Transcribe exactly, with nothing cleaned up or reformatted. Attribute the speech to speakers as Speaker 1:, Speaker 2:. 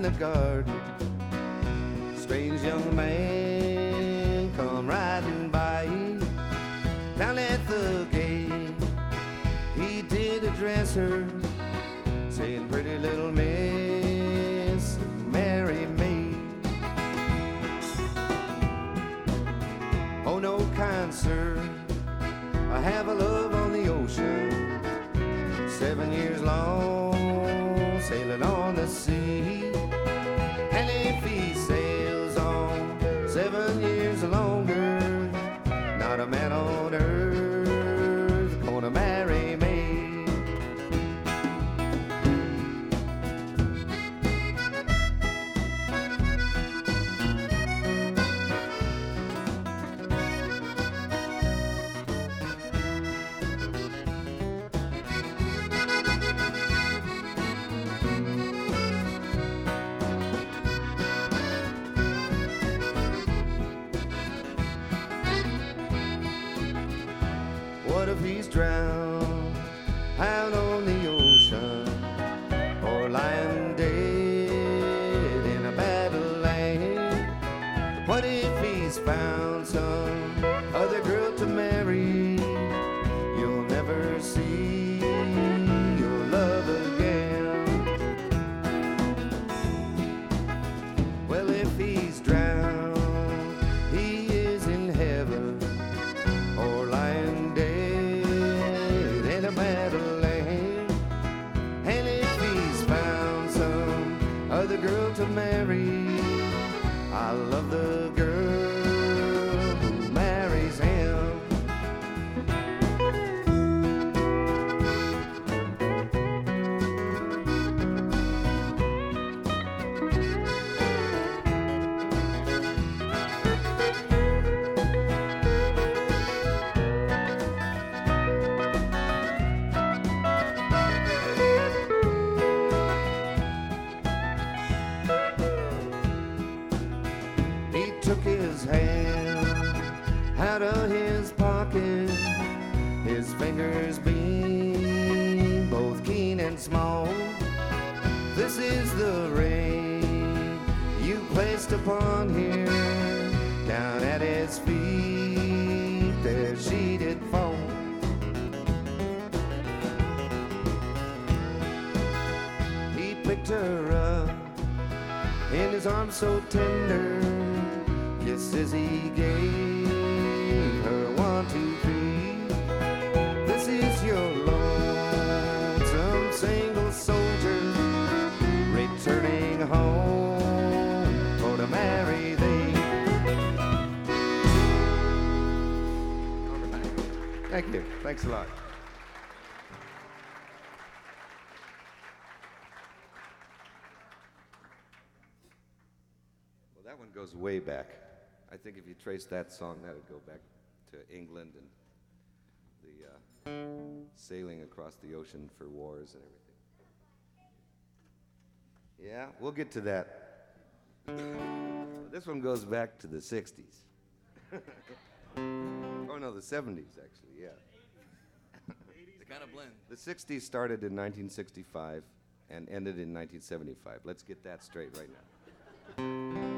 Speaker 1: the garden. Strange young man come riding by. Down at the gate, he did address her, saying, pretty little miss, marry me. Oh no, kind sir, I have a love on the ocean, seven years long, sailing on the sea. And if he sails on seven years longer, not a man on earth gonna marry me. What if he's drowned out on the ocean, or lying dead in a battle land? What if he's found some other girl to marry? You'll never see your love again. Well, if he's drowned, he is in heaven, or lying dead in a battle land. And if he's found some other girl to marry, I love the girl who marries him. He took his hand out of his pocket, his fingers being both keen and small. This is the ring you placed upon here, down at his feet there she did fall. He picked her up in his arms so tender, kisses he gave her, one, two, three. This is your lonesome single soldier, returning home for to marry thee. Thank you. Thanks a lot. Well, that one goes way back. I think if you trace that song, that would go back to England and the uh, sailing across the ocean for wars and everything. Yeah, we'll get to that. This one goes back to the sixties. Oh no, the seventies actually, yeah.
Speaker 2: They kind of blend.
Speaker 1: The sixties started in nineteen sixty-five and ended in nineteen seventy-five. Let's get that straight right now.